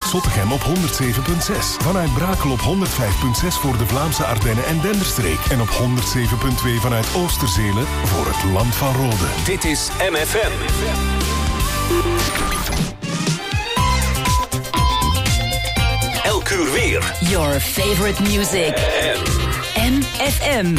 Zottegem op 107.6. Vanuit Brakel op 105.6 voor de Vlaamse Ardennen en Denderstreek. En op 107.2 vanuit Oosterzele voor het Land van Rode. Dit is MFM. Elk uur weer. Your favorite music. MFM.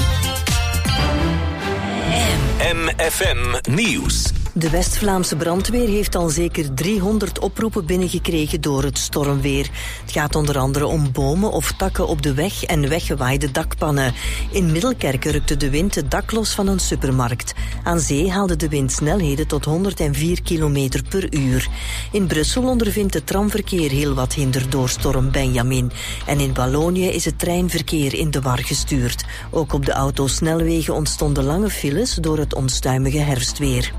MFM Nieuws. De West-Vlaamse brandweer heeft al zeker 300 oproepen binnengekregen door het stormweer. Het gaat onder andere om bomen of takken op de weg en weggewaaide dakpannen. In Middelkerke rukte de wind het dak los van een supermarkt. Aan zee haalde de wind snelheden tot 104 km per uur. In Brussel ondervindt het tramverkeer heel wat hinder door storm Benjamin. En in Wallonië is het treinverkeer in de war gestuurd. Ook op de autosnelwegen ontstonden lange files door het onstuimige herfstweer.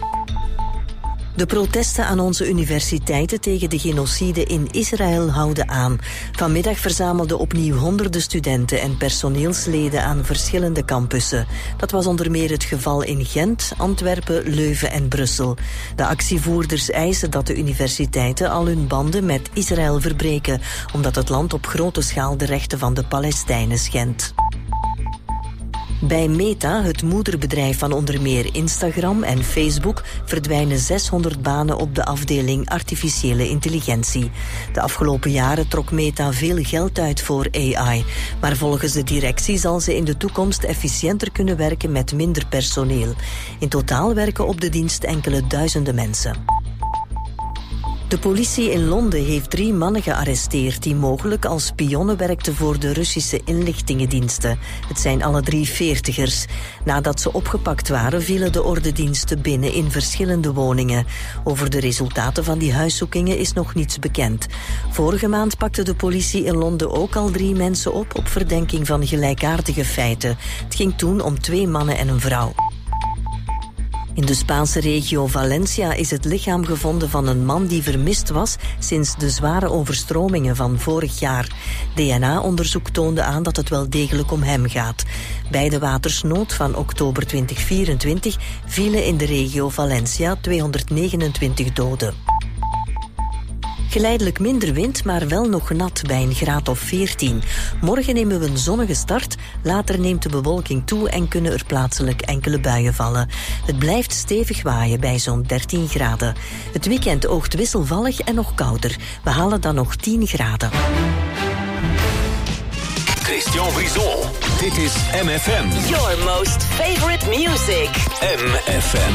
De protesten aan onze universiteiten tegen de genocide in Israël houden aan. Vanmiddag verzamelden opnieuw honderden studenten en personeelsleden aan verschillende campussen. Dat was onder meer het geval in Gent, Antwerpen, Leuven en Brussel. De actievoerders eisen dat de universiteiten al hun banden met Israël verbreken, omdat het land op grote schaal de rechten van de Palestijnen schendt. Bij Meta, het moederbedrijf van onder meer Instagram en Facebook, verdwijnen 600 banen op de afdeling artificiële intelligentie. De afgelopen jaren trok Meta veel geld uit voor AI. Maar volgens de directie zal ze in de toekomst efficiënter kunnen werken met minder personeel. In totaal werken op de dienst enkele duizenden mensen. De politie in Londen heeft 3 mannen gearresteerd die mogelijk als spionnen werkten voor de Russische inlichtingendiensten. Het zijn alle 3 40ers. Nadat ze opgepakt waren, vielen de ordediensten binnen in verschillende woningen. Over de resultaten van die huiszoekingen is nog niets bekend. Vorige maand pakte de politie in Londen ook al 3 mensen op verdenking van gelijkaardige feiten. Het ging toen om 2 mannen en een vrouw. In de Spaanse regio Valencia is het lichaam gevonden van een man die vermist was sinds de zware overstromingen van vorig jaar. DNA-onderzoek toonde aan dat het wel degelijk om hem gaat. Bij de watersnood van oktober 2024 vielen in de regio Valencia 229 doden. Geleidelijk minder wind, maar wel nog nat bij een graad of 14. Morgen nemen we een zonnige start, later neemt de bewolking toe en kunnen er plaatselijk enkele buien vallen. Het blijft stevig waaien bij zo'n 13 graden. Het weekend oogt wisselvallig en nog kouder. We halen dan nog 10 graden. Christian Brisson. Dit is MFM. Your most favorite music. MFM.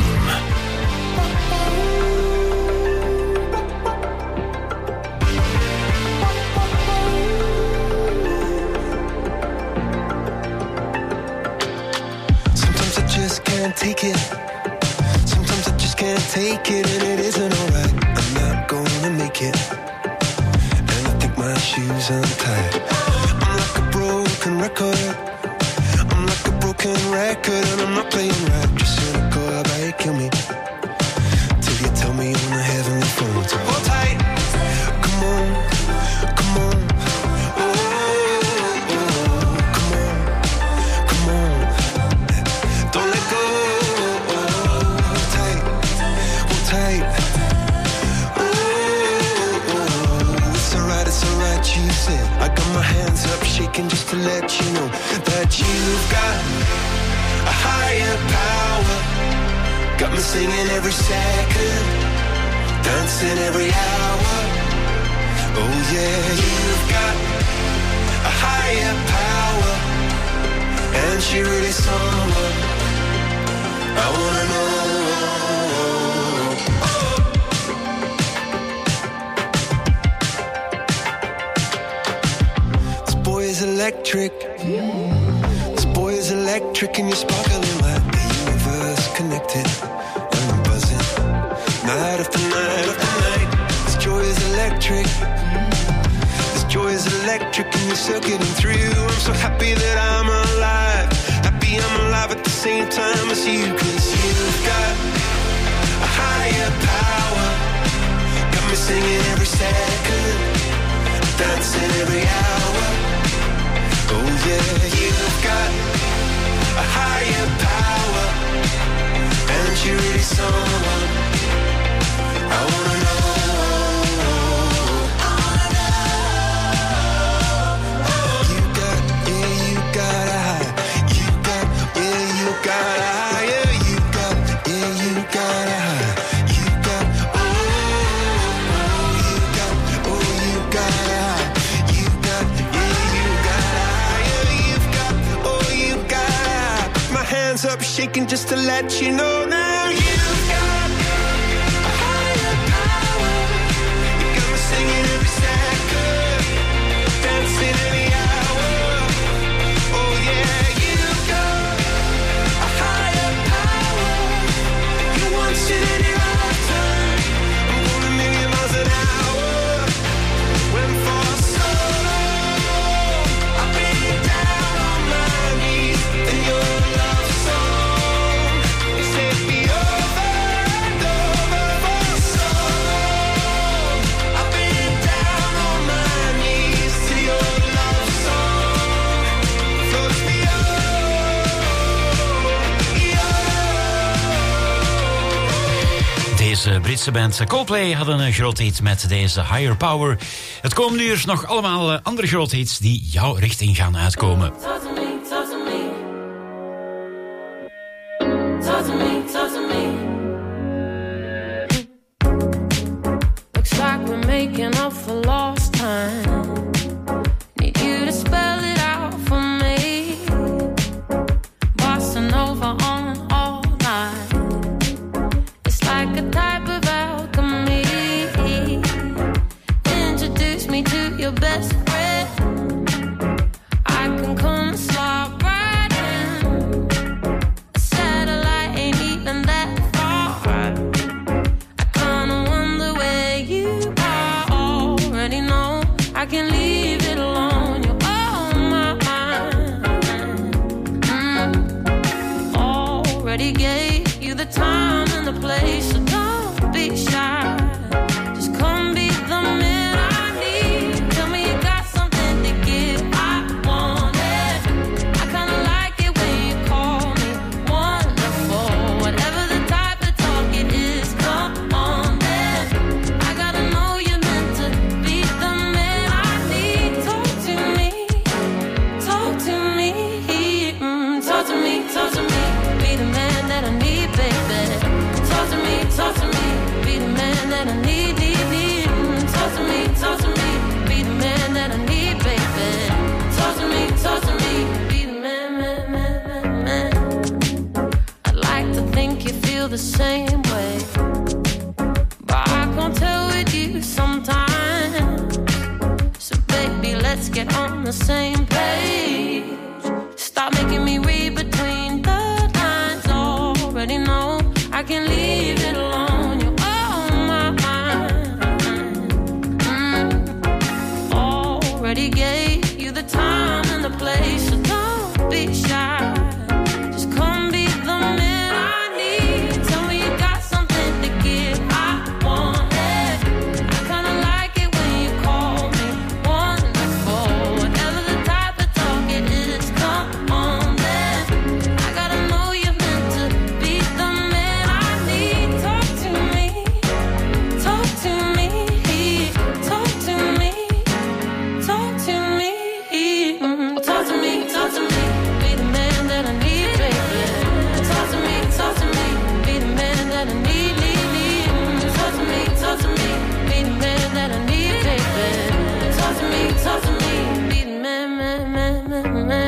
Can't take it. Sometimes I just can't take it, and it isn't alright. I'm not gonna make it, and I think my shoes untied. I'm like a broken record. I'm like a broken record, and I'm not playing right. Just cynical, how about you kill me till you tell me on the heavenly phone to hold tight. Come on, come on. I got my hands up shaking just to let you know that you've got a higher power. Got me singing every second, dancing every hour. Oh yeah, you've got a higher power, and she really someone I wanna know. Electric. This boy is electric, and you're sparkling like the universe connected. And I'm buzzing night after night after night. This joy is electric. This joy is electric, and you're circuiting through. I'm so happy that I'm alive. Happy I'm alive at the same time as you, 'cause you've got a higher power. Got me singing every second, dancing every hour. Oh yeah, you've got a higher power, and you're really someone I wanna know. I wanna shaking just to let you know now you've got a higher power. You got me singing every second, dancing any hour. Oh yeah, you've got a higher power. You want it in your lifetime. I'm going a million miles an hour. When for so long I've been down on my knees in your love song. Set me over and over for so long. I've been down on my knees to your love song. Floats me Deze Britse band Coldplay hadden een grote hit met deze Higher Power. Het komende uur nog allemaal andere grote hits die jouw richting gaan uitkomen. Talk to me, talk to me. Talk to me, talk to me. Looks like we're making up for lost time. Need you to spell it out for me. Bossing over on all night. It's like a type of alchemy. Introduce me to your best friend. I can come and slide right in. A satellite ain't even that far. I kinda wonder where you are. Already know I can leave it alone. You're on my mind. Already gave you the time and the place, so don't be shy. Just come be the man I need. Tell me you got something to give. I want it. I kinda like it when you call me wonderful. Whatever the type of talk it is, come on then. I gotta know you're meant to be the man I need. Talk to me, talk to me, talk to me, talk to me. Be the man that I need, baby. Talk to me, talk to me. Be the man that I need, need, need. Talk to me, talk to me. Be the man that I need, baby. Talk to me, talk to me. Be the man, man, man, man, man. I'd like to think you feel the same way, but I can't tell with you sometimes. So baby, let's get on the same page. Stop making me read between the lines. Already know I can leave it alone. You're on my mind. Already gave you the time and the place, so don't be shy. Just come be the man I need. Tell me you got something to give. I want it. I kinda like it when you call me wonderful. Whatever the type of talk it is, come on then. I gotta know you're meant to be the man I need. Talk to me, talk to me, talk to me, talk to me, talk to me, talk to me. Be the man that I need, baby. Talk to me, talk to me. Be the man that I need, need, need. Talk to me, talk to me. Be the man that I need, baby. Talk to me, talk to me. Be the man, man, man, man, man.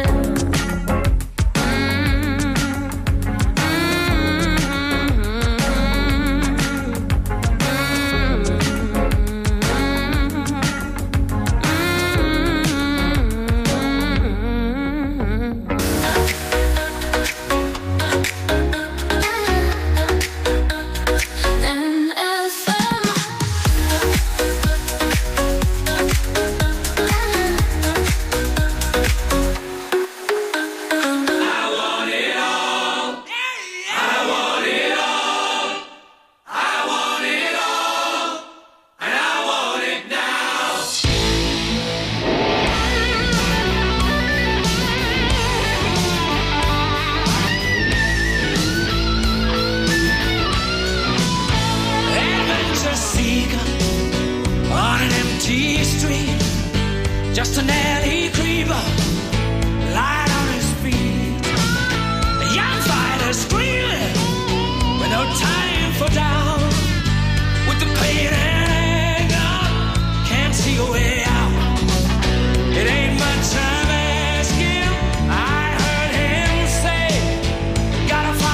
Just an alley creeper, light on his feet. The young fighter screaming with no time for doubt. With the pain and anger, can't see a way out. It ain't much I'm asking. I heard him say, gotta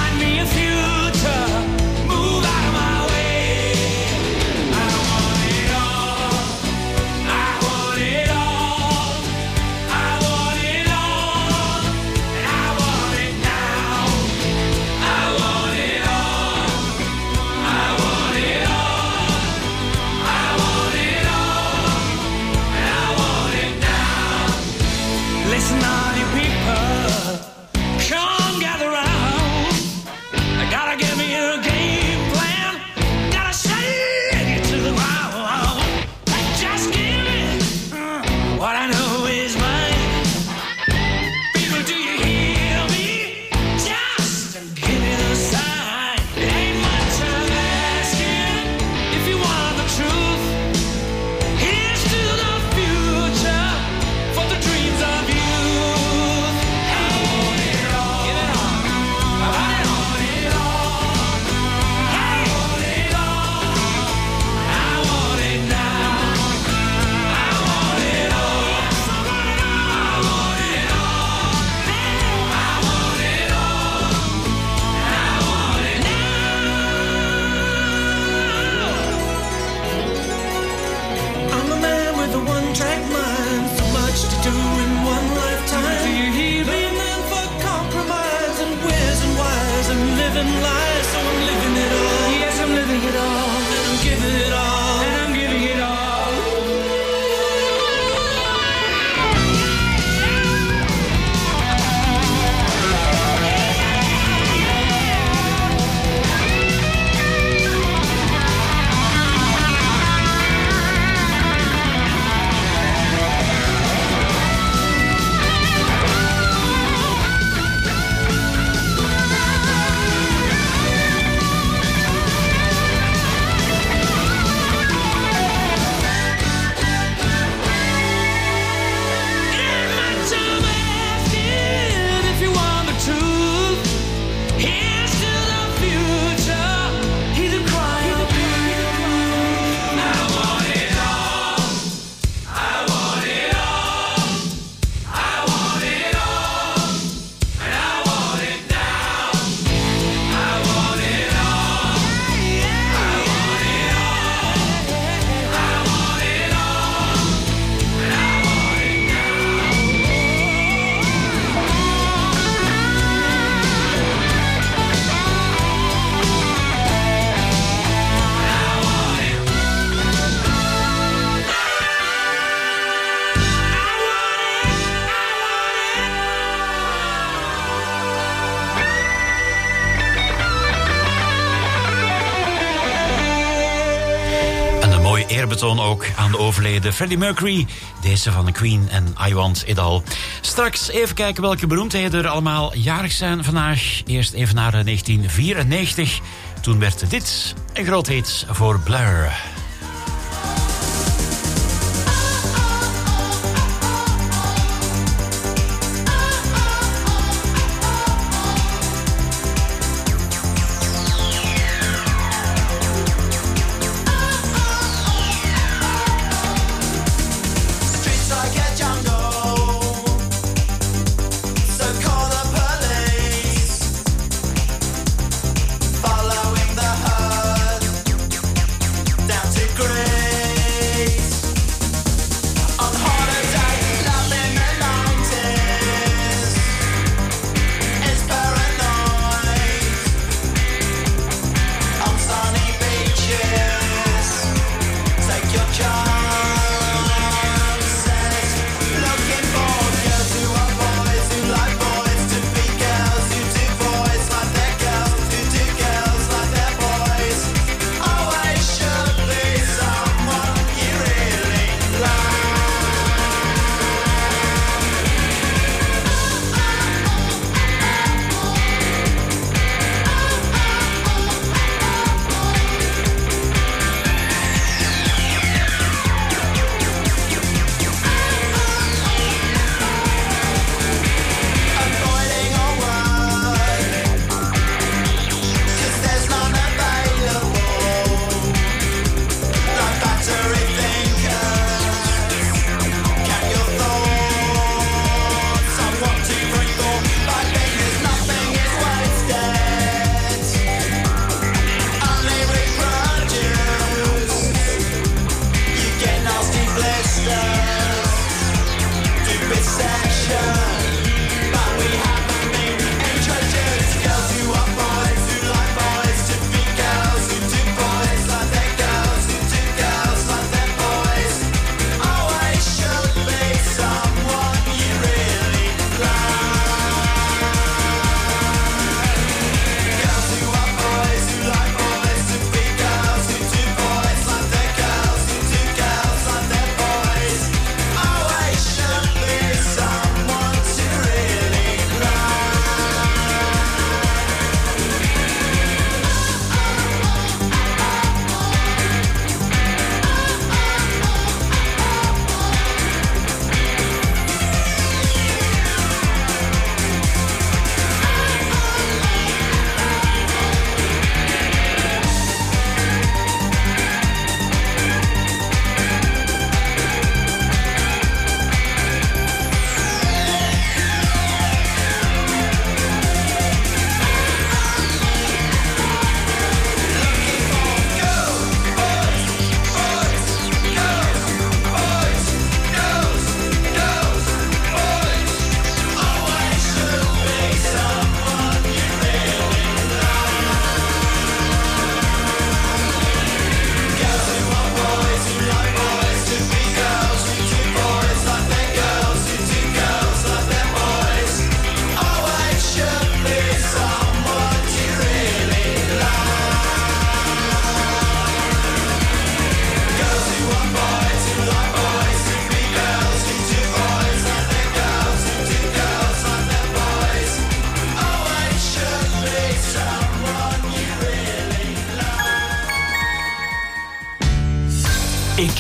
it all. I want it all. And I want it now. I want it all. I want it all. I want it all. And I want it now. Listen, all you people, come gather round. I gotta give me a game plan. Gotta shake it to the ground. Just give me what I know is mine. People, do you hear me? Just give me the sign. It ain't much of asking if you want the truth. Here's to the future for the dreams of youth. I want it all. Give it all. I want it all. I want it all. I want it now. I want it all. I want it all. I want it all. I want it now. I'm a man with a one-track mind, so much to do in one lifetime. Do you hear me? Living for compromise and where's and why's and living lies, so I'm living it all. Yes, I'm living it all, and I'm giving it all, and I'm giving it all. Eerbetoon ook aan de overleden Freddie Mercury. Deze van de Queen en I Want It All. Straks even kijken welke beroemdheden er allemaal jarig zijn vandaag. Eerst even naar 1994. Toen werd dit een groot hit voor Blur. Down to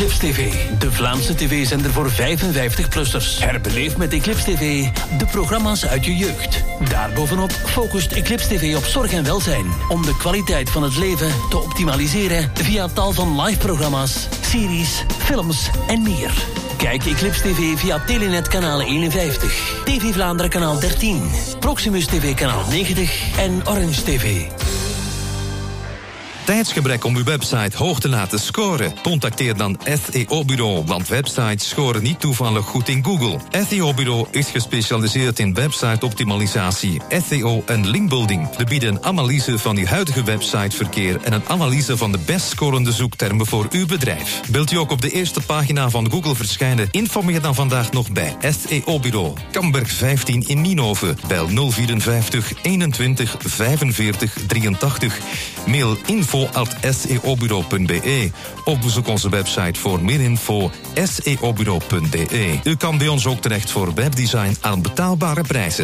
Eclipse TV, de Vlaamse tv-zender voor 55-plussers. Herbeleef met Eclipse TV de programma's uit je jeugd. Daarbovenop focust Eclipse TV op zorg en welzijn, om de kwaliteit van het leven te optimaliseren via tal van live-programma's, series, films en meer. Kijk Eclipse TV via Telenet kanaal 51, TV Vlaanderen kanaal 13, Proximus TV kanaal 90 en Orange TV. Tijdsgebrek om uw website hoog te laten scoren? Contacteer dan SEO-bureau, want websites scoren niet toevallig goed in Google. SEO-bureau is gespecialiseerd in website-optimalisatie, SEO en linkbuilding. We bieden een analyse van uw huidige websiteverkeer en een analyse van de best scorende zoektermen voor uw bedrijf. Wilt u ook op de eerste pagina van Google verschijnen? Informeer dan vandaag nog bij SEO-bureau. Kamberg 15 in Nienhoven. Bel 054 21 45 83. Mail info@seobureau.be of bezoek onze website voor meer info seobureau.be. U kan bij ons ook terecht voor webdesign aan betaalbare prijzen.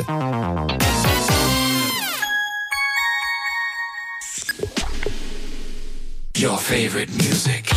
Your favorite music.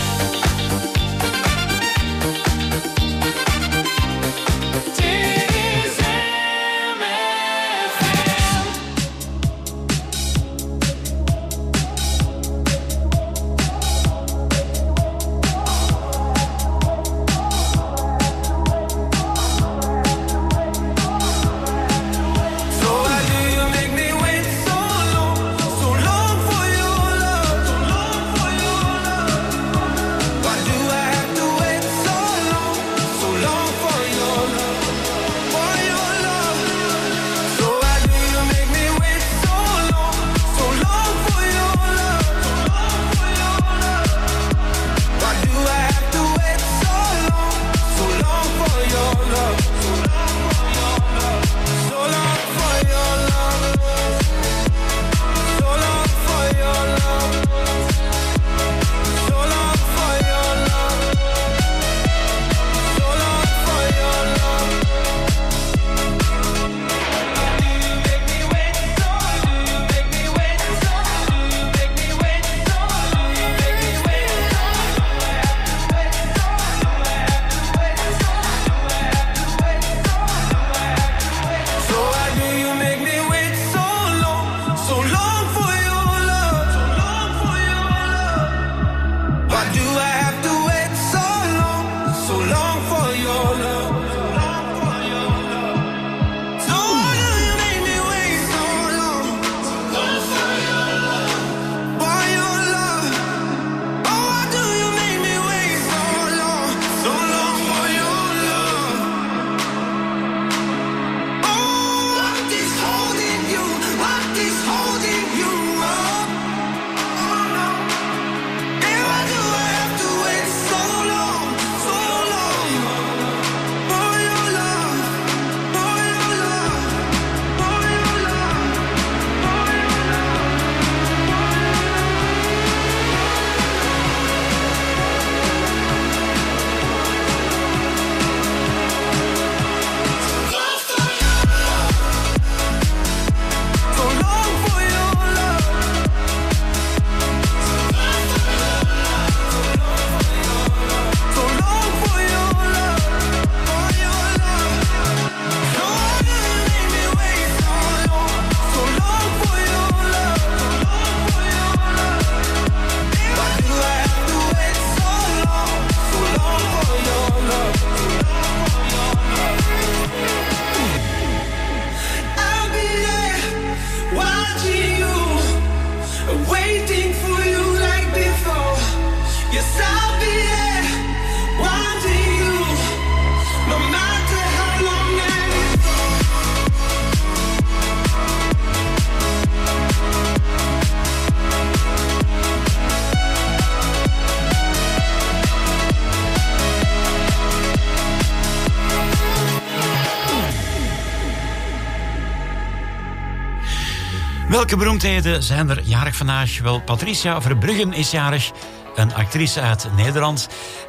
Welke beroemdheden zijn er jarig vandaag? Wel, Patricia Verbruggen is jarig. Een actrice uit Nederland.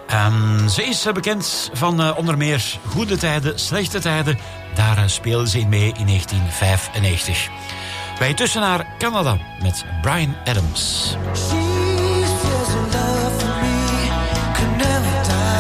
Ze is bekend van onder meer Goede Tijden, Slechte Tijden. Daar speelde ze in mee in 1995. Wij tussen naar Canada met Bryan Adams. She says her love for me could never die.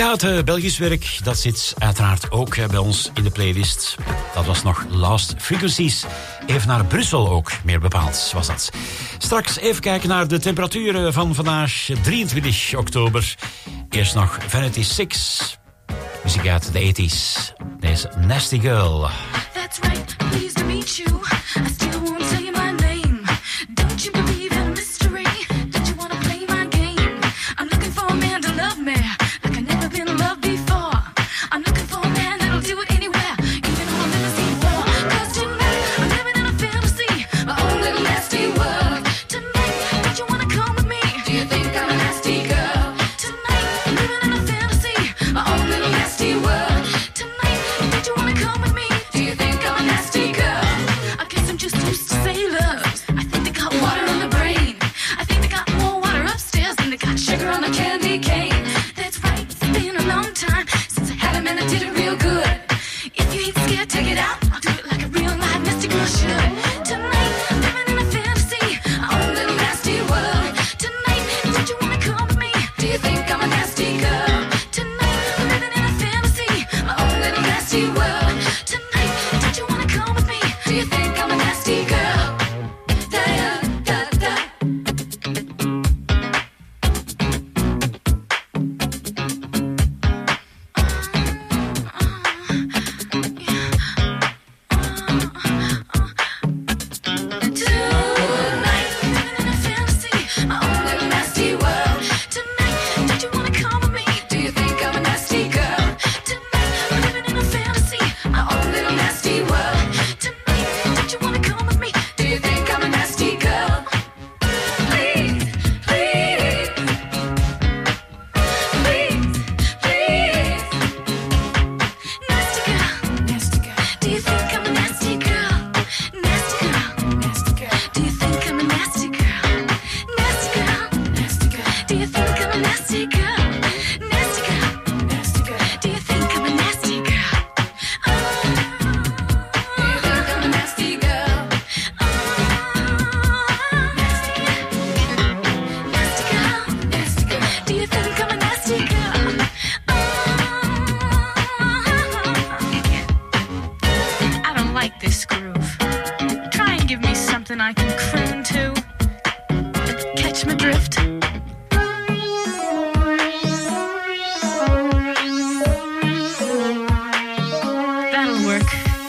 Ja, het Belgisch werk, dat zit uiteraard ook bij ons in de playlist. Dat was nog Lost Frequencies. Even naar Brussel ook, meer bepaald was dat. Straks even kijken naar de temperaturen van vandaag, 23 oktober. Eerst nog Vanity 6. Muziek uit de 80s. Deze Nasty Girl. That's right, pleased to meet you. I still won't tell you my name. Don't you believe in mystery? Don't you wanna play my game? I'm looking for a man to love me like I've never been loved before. I'm looking for a man that'll do it anywhere, even on a limousine floor. 'Cause tonight I'm living in a fantasy, my own little nasty world. Tonight, don't you wanna come with me? Do you think I'm a nasty girl? Tonight I'm living in a fantasy, my own little nasty world. Tonight, don't you wanna come with me? Do you think I'm a nasty girl? I guess I'm just used to sailors. I think they got water on the brain. I think they got more water upstairs than they got sugar on a candy cane. That's right, it's been a long time since I had a man that did it real good. If you ain't scared, take it out. I'll do it like a real live nasty girl should. Tonight, living in a fantasy, my own little nasty world. Tonight, don't you wanna come with me? Do you think I'm a nasty girl? Tonight, I'm living in a fantasy, my own little nasty world. Tonight, don't you wanna come with me? Do you think I'm a nasty girl? Da da da da. Tonight, living in a fantasy, my own little nasty world. Tonight, don't you wanna come with me? Do you think I'm a nasty girl? Tonight, I'm living in a fantasy, my own little nasty world. Tonight, don't you wanna come with me? Do you think I'm a nasty girl? Please, please, please, please. Nasty girl, nasty girl. Do you think I'm a nasty girl? Nasty girl, nasty girl. Do you think I'm a nasty girl? Nasty girl, nasty girl. Do you think I'm a nasty girl? Nasty girl, nasty girl. Do you think I'm a nasty girl? Do you think I'm a nasty girl? Nasty girl, nasty girl, nasty girl. Do you think I'm a nasty girl? I don't like this groove. Try and give me something I can croon to. Catch my drift. That'll work.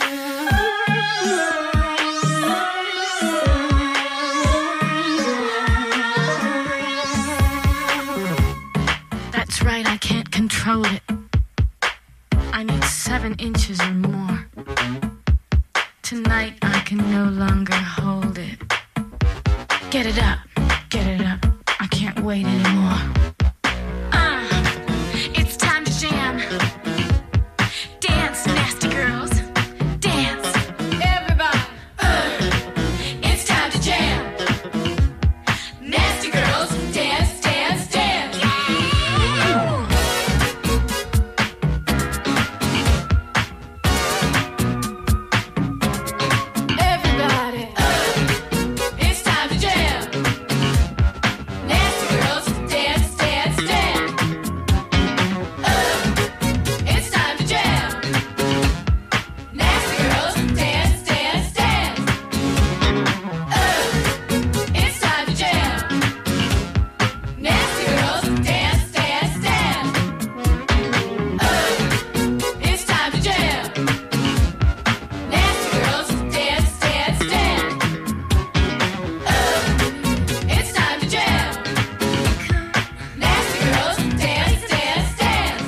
That's right, I can't control it. I need 7 inches or more. Tonight I can no longer hold it. Get it up, get it up. I can't wait anymore. It's time to jam. Dance, nasty girls. Dance. Everybody. It's time to jam. Nasty girls. Dance, dance, dance. Everybody. It's time to jam. Nasty girls. Dance, dance, dance. It's time to jam. Nasty girls. Dance, dance, dance. It's time to jam. Nasty girls. Dance, dance, dance. It's time to jam. Nasty girls. Dance, dance, dance. It's time to jam. Nasty girls. Dance, dance, dance.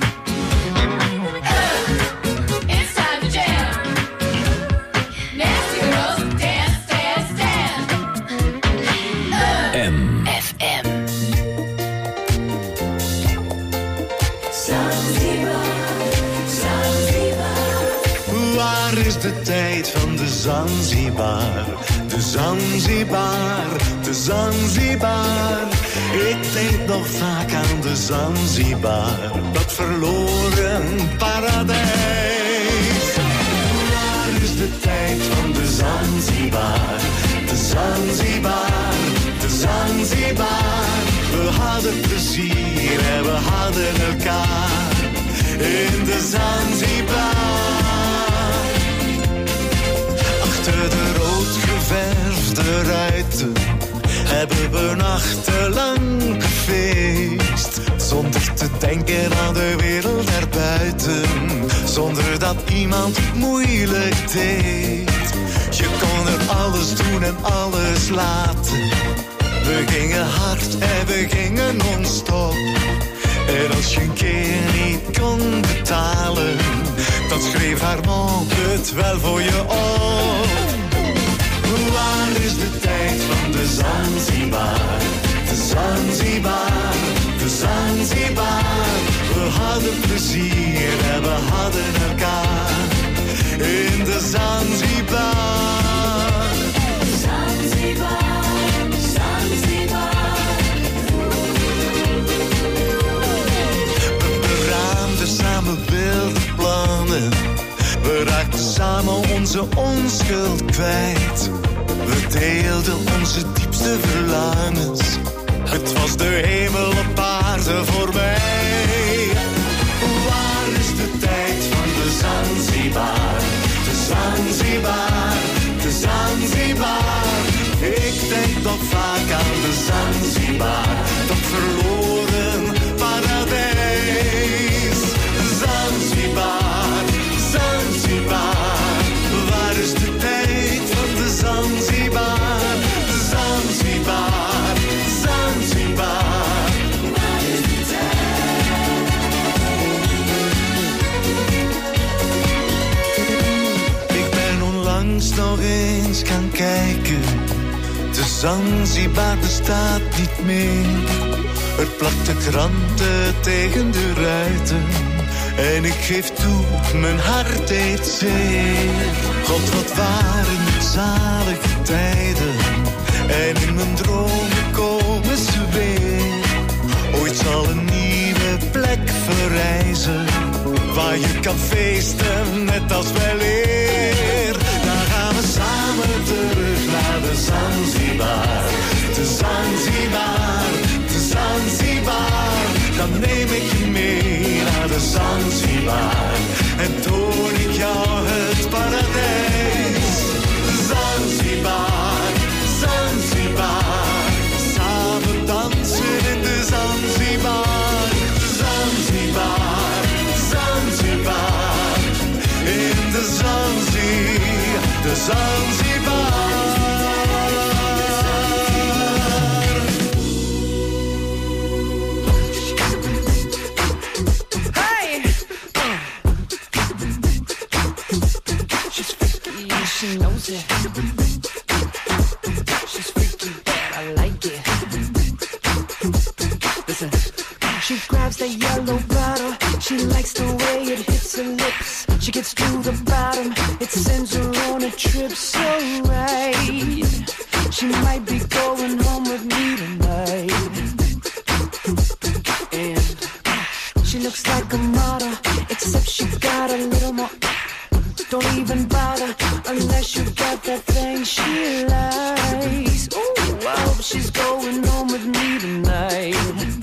It's time to jam. Nasty girls. Dance, dance, dance. FM. Waar is de tijd van de Zanzibar? De Zanzibar, de Zanzibar. Ik denk nog vaak aan de Zanzibar, dat verloren paradijs. Waar is de tijd van de Zanzibar? De Zanzibar, de Zanzibar. We hadden plezier en we hadden elkaar. in de Zanzibar. Achter de rood geverfde ruiten hebben we nachtenlang gefeest. Zonder te denken aan de wereld daarbuiten, zonder dat iemand moeilijk deed. Je kon er alles doen en alles laten. We gingen hard en we gingen non-stop. En als je een keer niet kon betalen, dan schreef Armand het wel voor je op. Waar is de tijd van de Zanzibar? De Zanzibar, de Zanzibar. We hadden plezier en we hadden elkaar in de Zanzibar. Zanzibar, Zanzibar. We beraamden samen wilde plannen. We raakten samen onze onschuld kwijt. We deelden onze diepste verlangens. Het was de hemel op aarde voor mij. Waar is de tijd van de Zanzibar? De Zanzibar, de Zanzibar. Ik denk nog vaak aan de Zanzibar, dat verloren paradijs. Zanzibar, Zanzibar. Waar is de tijd van de Zanzibar? Zanzibar, Zanzibar. Waar is de tijd? Ik ben onlangs nog eens gaan kijken. De Zanzibar bestaat niet meer. Er plakten kranten tegen de ruiten. En ik geef toe, mijn hart deed zeer. God, wat waren het zalige tijden. En in mijn dromen komen ze weer. Ooit zal een nieuwe plek verrijzen, waar je kan feesten net als weleer. Dan gaan we samen terug naar de Zanzibar. De Zanzibar, de Zanzibar. Dan neem ik je mee naar de Zanzibar en toon ik jou het paradijs. Zanzibar, Zanzibar. Samen dansen in de Zanzibar. Zanzibar, Zanzibar. In de Zanzibar, de Zanzibar. She knows it. She's freaky, but I like it. Listen. She grabs that yellow bottle. She likes the way it hits her lips. She gets to the bottom. It sends her on a trip so right. She might be going home with me tonight. And she looks like a model, except she got a little more. Don't even bother unless you got that thing she likes. Ooh, I hope she's going home with me tonight.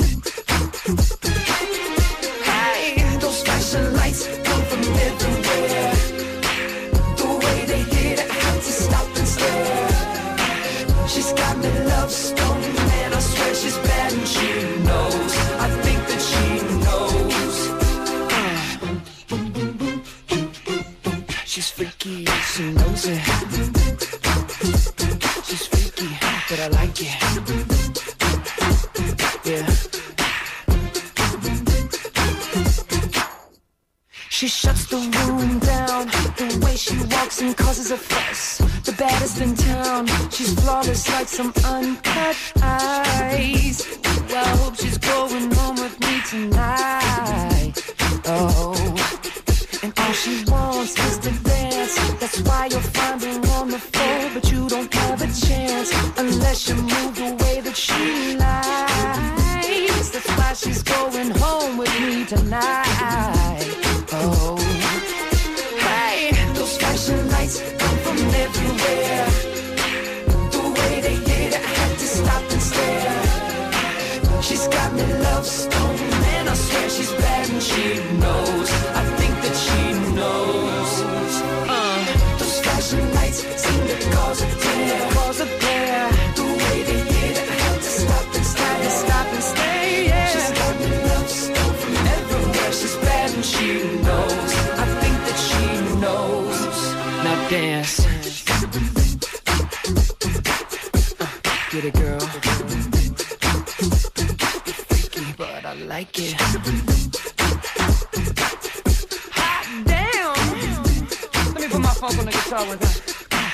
Hey, those flashing lights come from everywhere. The way they hit, I have to stop and stare. She's got me love stone, man, I swear she's bad and she knows. I think that she knows. She's freaky, she knows it. She's freaky, but I like it. Yeah. She shuts the room down. The way she walks and causes a fuss. The baddest in town. She's flawless like some uncut ice. Well, I hope she's going home with me tonight. Oh. And all she wants is to dance. That's why you'll find her on the floor, but you don't have a chance unless you move the way that she likes. That's why she's going home with me tonight. Oh, hey, those flashing lights come from everywhere. The way they hit, I had to stop and stare. She's got me love stone, man, I swear she's bad and she knows. dance. Get it, girl. Freaky, but I like it. Hot damn! Let me put my funk on the guitar with that.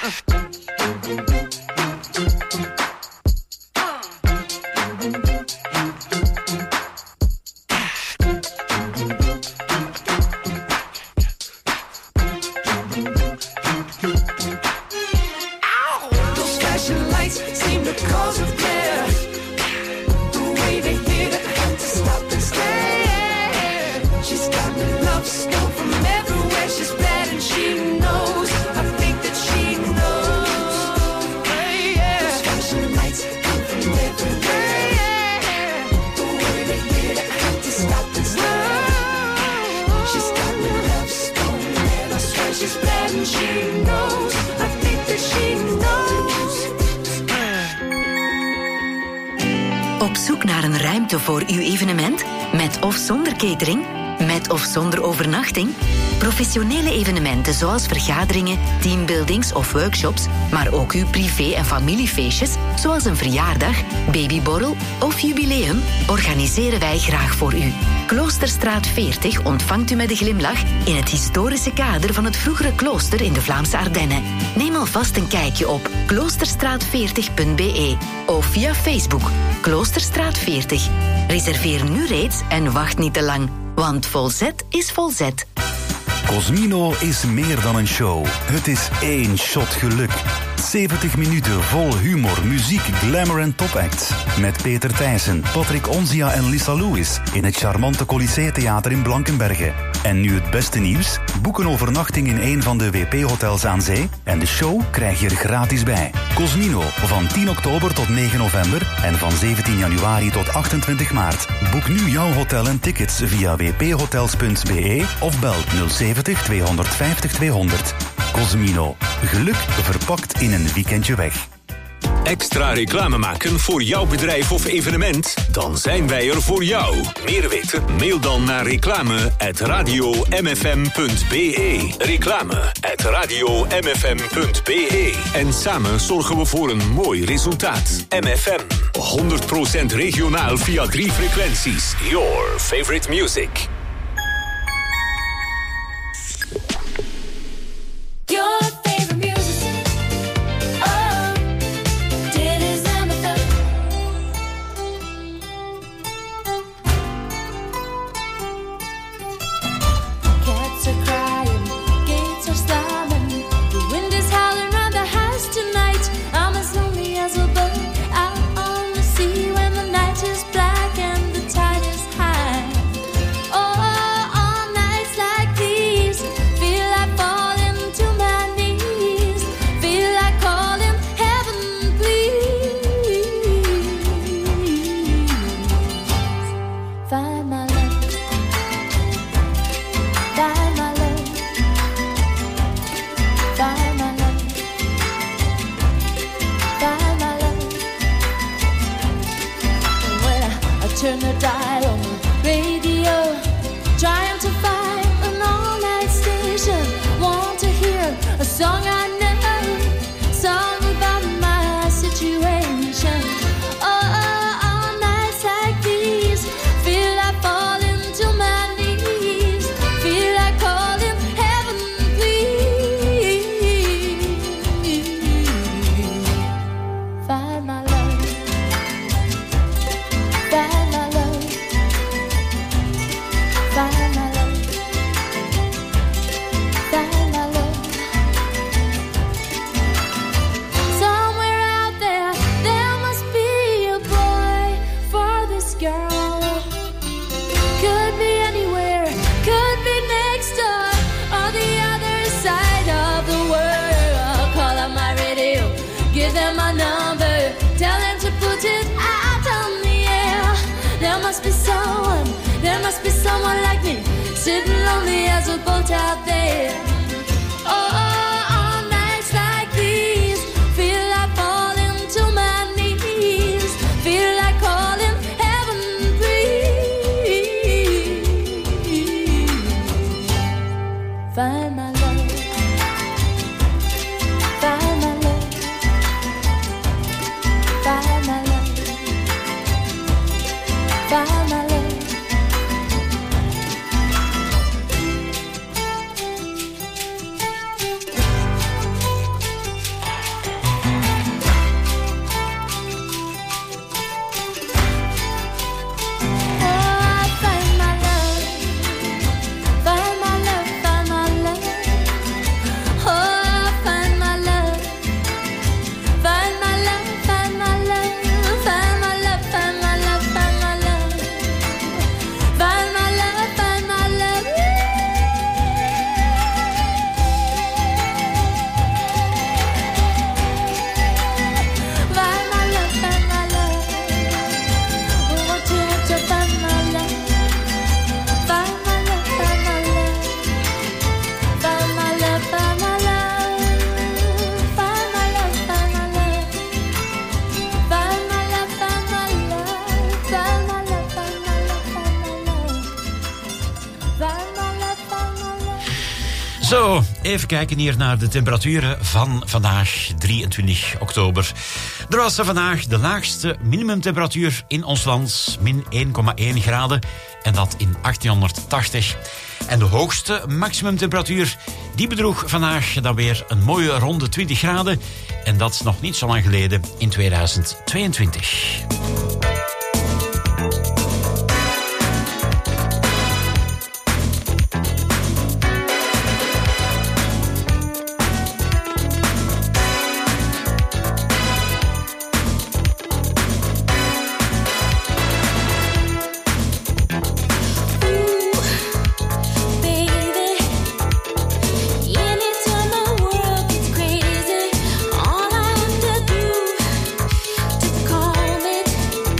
Op zoek naar een ruimte voor uw evenement? Met of zonder catering? Met of zonder overnachting? Professionele evenementen zoals vergaderingen, teambuildings of workshops, maar ook uw privé- en familiefeestjes, zoals een verjaardag, babyborrel of jubileum, organiseren wij graag voor u. Kloosterstraat 40 ontvangt u met een glimlach in het historische kader van het vroegere klooster in de Vlaamse Ardennen. Neem alvast een kijkje op kloosterstraat40.be of via Facebook Kloosterstraat 40. Reserveer nu reeds en wacht niet te lang, want Volzet is volzet. Cosmino is meer dan een show. Het is één shot geluk. 70 minuten vol humor, muziek, glamour en topacts. Met Peter Thijssen, Patrick Onzia en Lisa Lewis in het charmante Colisée Theater in Blankenberge. En nu het beste nieuws? Boek een overnachting in een van de WP-hotels aan zee en de show krijg je er gratis bij. Cosmino, van 10 oktober tot 9 november en van 17 januari tot 28 maart. Boek nu jouw hotel en tickets via wphotels.be of bel 070 250 200. Cosmino, geluk verpakt in een weekendje weg. Extra reclame maken voor jouw bedrijf of evenement? Dan zijn wij er voor jou. Meer weten? Mail dan naar reclame@radiomfm.be. Reclame@radiomfm.be. En samen zorgen we voor een mooi resultaat. MFM, 100% regionaal via 3 frequenties. Your favorite music. Your favorite music. Oh, dit is MFM. Cats are crying, gates are slamming. The wind is howling round the house tonight. I'm as lonely as a boat out on the sea when the night is black and the tide is high. Oh, on nights like these, feel like falling to my knees. Feel like calling heaven, please. Find my love. Find my love. Find my love. Find my love. When I turn the dial on the radio, trying to find an all-night station. Want to hear a song I know, song about my situation. Oh, all nights like these, feel like falling to my knees. Feel like calling heaven, please. Find my love. Find my love. Find my love. Find my love. Somewhere out there, there must be a boy for this girl. Could be anywhere, could be next door, or the other side of the world. Call up my radio, give them my number, tell them to put it out on the air. There must be someone like me, sitting lonely as a boat out there. Oh, all nights like these, feel like falling to my knees. Feel like calling heaven, please. Find my love. find my love. Zo, even kijken hier naar de temperaturen van vandaag, 23 oktober. Er was vandaag de laagste minimumtemperatuur in ons land, min 1,1 graden. En dat in 1880. En de hoogste maximumtemperatuur, die bedroeg vandaag dan weer een mooie ronde 20 graden. En dat is nog niet zo lang geleden, in 2022. Call it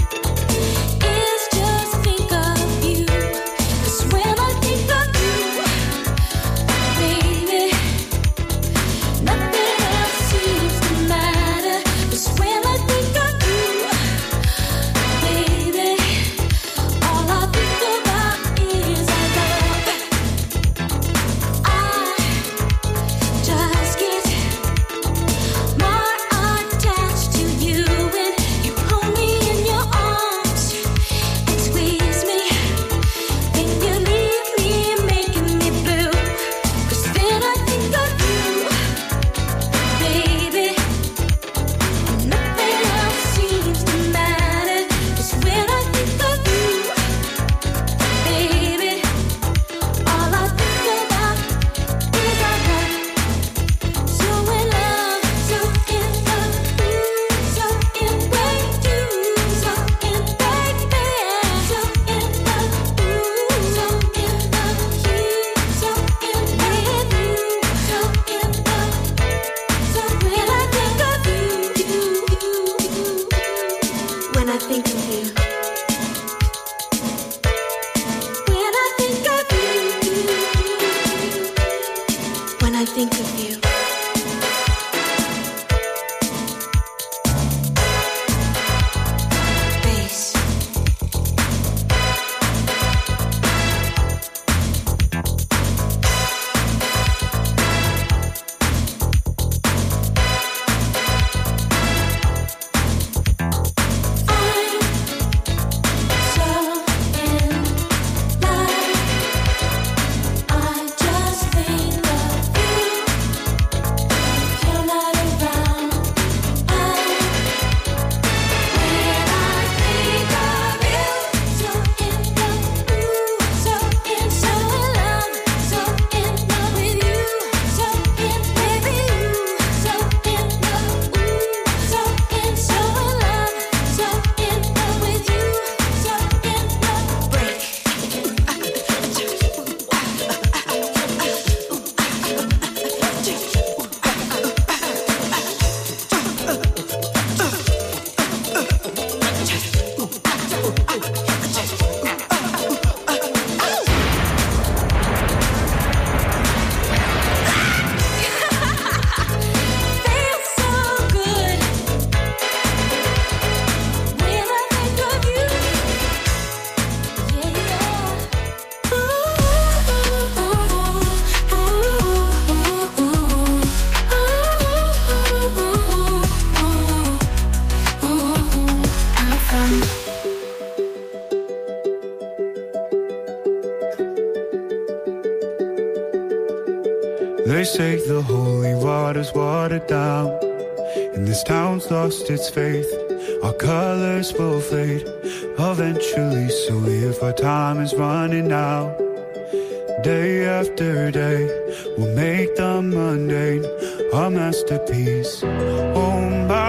say the holy water's watered down, and this town's lost its faith. Our colors will fade eventually, so if our time is running out, day after day, we'll make the mundane our masterpiece. Oh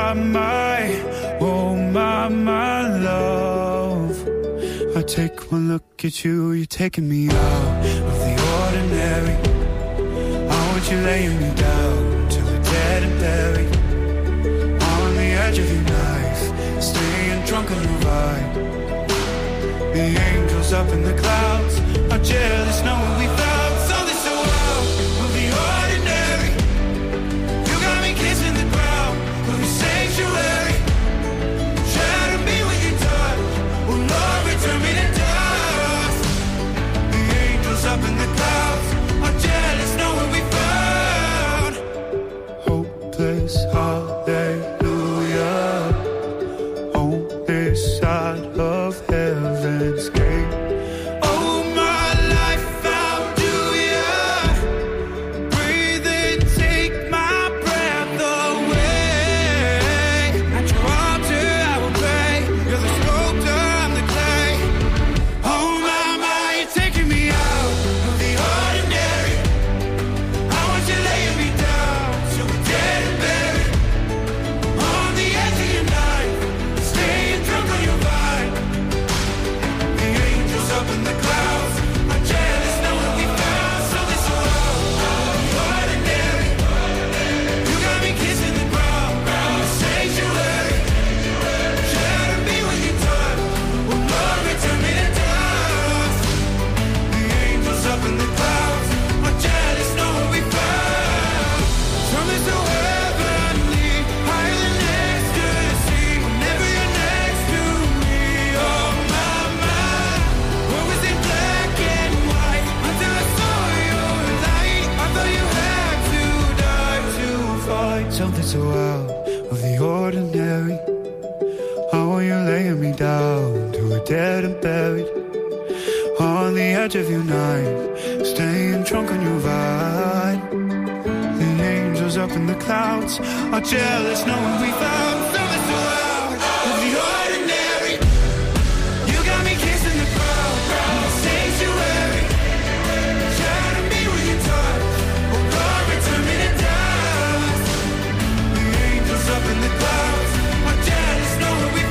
my love, I take one look at you, you're taking me out of the ordinary. I want you laying me down till we're dead and buried, on the edge of your knife, staying drunk on your vibe. The angels up in the clouds are jealous knowing we found something so out of the ordinary. You got me kissing the ground of your sanctuary. Shatter me with your touch, oh Lord, return me to dust. The angels up in the clouds are jealous knowing we found hopeless hallelujah on this side of heaven's gate. Oh, my life found you, yeah. Breathe in, take my breath away. At your altar I will pray. You're the sculptor, I'm the clay. Oh, my, you're taking me out of the ordinary. I want you laying me down till we're dead and buried, on the edge of your knife, staying drunk on your vine. The angels up in the clouds are jealous knowing we found something so ordinary. You got me kissing the ground in the sanctuary. Shatter me with your touch, oh Lord, return me to dust. The angels up in the clouds are jealous knowing we found something so heavenly, higher than ecstasy. Whenever you're next to me, oh my, what was in black and white until I saw your light? I thought you had to die to fight something so out of the ordinary. How are you laying me down till we're dead and buried, on the edge of your knife, staying drunk on your vine. The angels up in the clouds are jealous knowing we found something so out of the ordinary. You got me kissing the ground in the sanctuary. Shatter me with your touch, oh Lord, return me to dust. The angels up in the clouds are jealous knowing we found.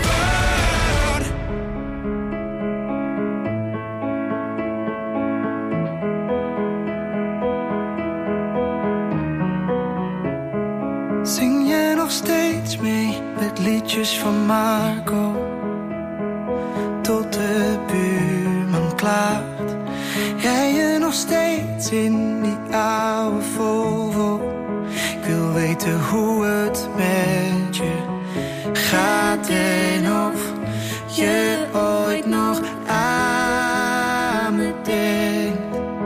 Zing je nog steeds mee met liedjes van Marco, tot de buurman klaagt? Rij je nog steeds in die oude Volvo? Ik wil weten hoe het met je gaat en of je ooit nog aan me denkt.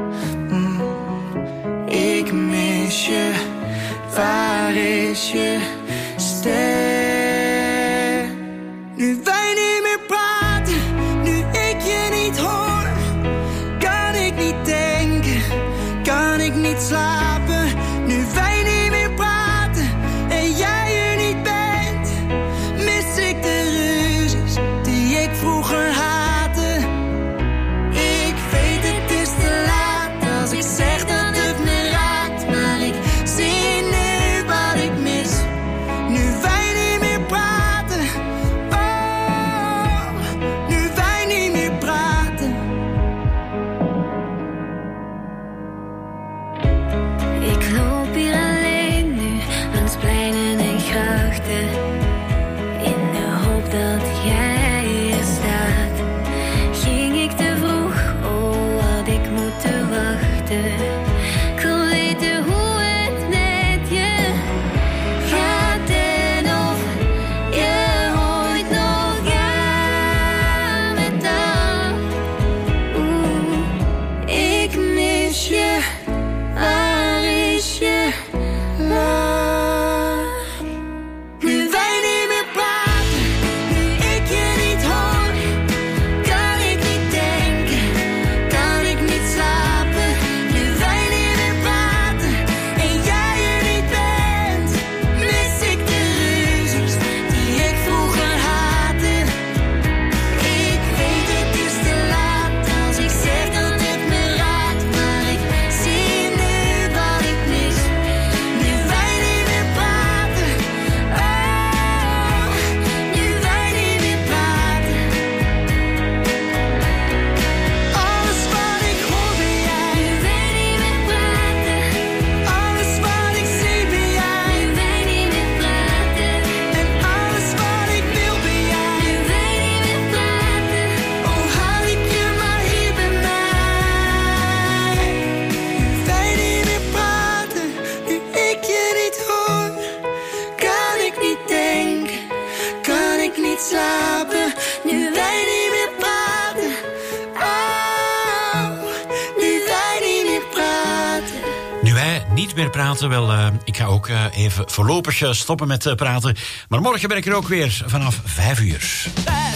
Ik mis je. Waar is je ster? Nu wij niet meer praten, nu ik je niet hoor, kan ik niet denken, kan ik niet slapen. Nu wij niet meer praten en jij er niet bent, mis ik de ruzies die ik vroeger haatte. Ik weet het is te laat als ik zeg dat het me raakt, maar ik zie Nu wij ik niet slapen, nu wij niet meer praten. Oh, nu wij niet meer praten. Nu wij niet meer praten, wel, ik ga ook even voorlopig stoppen met praten. Maar morgen ben ik er ook weer vanaf 5 uur.